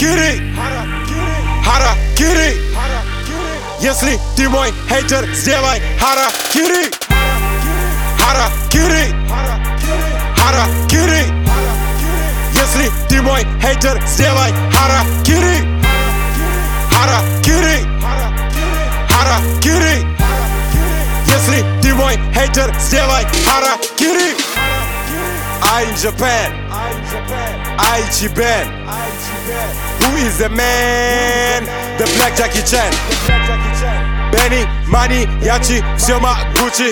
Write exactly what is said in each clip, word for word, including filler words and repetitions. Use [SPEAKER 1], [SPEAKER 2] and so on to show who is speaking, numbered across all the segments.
[SPEAKER 1] Harakiri, harakiri. Если ты мой хейтер, сделай harakiri, harakiri, harakiri. Если ты мой хейтер, сделай harakiri, harakiri, harakiri. Если ты мой хейтер, сделай harakiri. I in Japan, Ichiban. Who is the man? The Black Jackie Chan. Benny, Money, Yachi, все Gucci.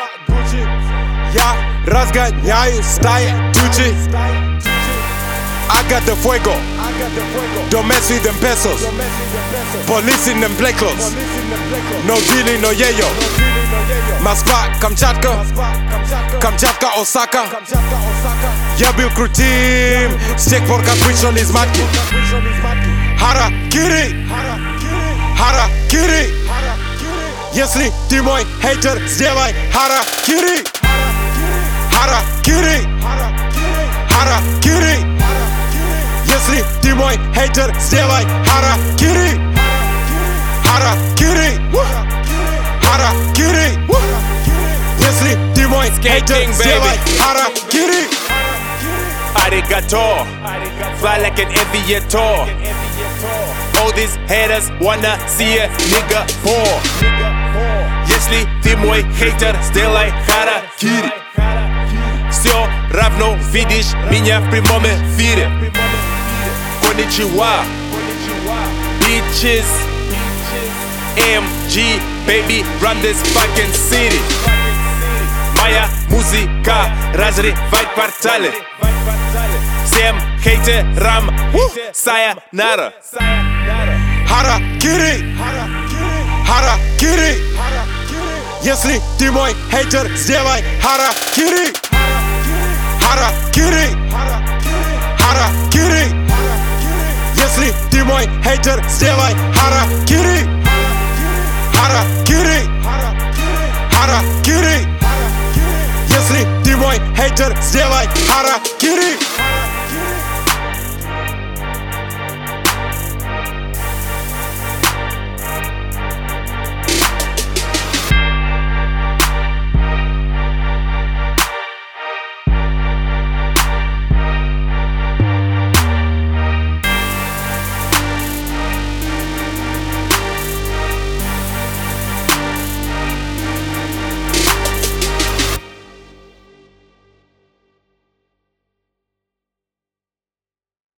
[SPEAKER 1] Я разгоняю стаи Тучи. I got the fuego. Don't mess with them pesos. Police in them black clothes. No dealing, no yayo. Москва, Камчатка, Камчатка, Осака. Я был крутым с тех пор, как вышел из матки. Harakiri, harakiri. Если ты мой хейтер, сделай harakiri, harakiri, harakiri. Если ты мой хейтер, сделай harakiri, harakiri, harakiri. Если ты мой хейтер, сделай harakiri.
[SPEAKER 2] Arigato, fly like an aviator. All these haters wanna see a nigga poor. Если ты мой хейтер, сделай harakiri. Все равно видишь меня в прямом эфире. Konnichiwa, bitches. эм джи, baby, run this fucking city. Моя музыка разрывает порталы. Всем хейтерам сайонара.
[SPEAKER 1] Harakiri, harakiri. Если ты мой хейтер, сделай harakiri, harakiri, harakiri. Если ты мой хейтер, сделай harakiri, harakiri, harakiri. Если ты мой хейтер, сделай harakiri.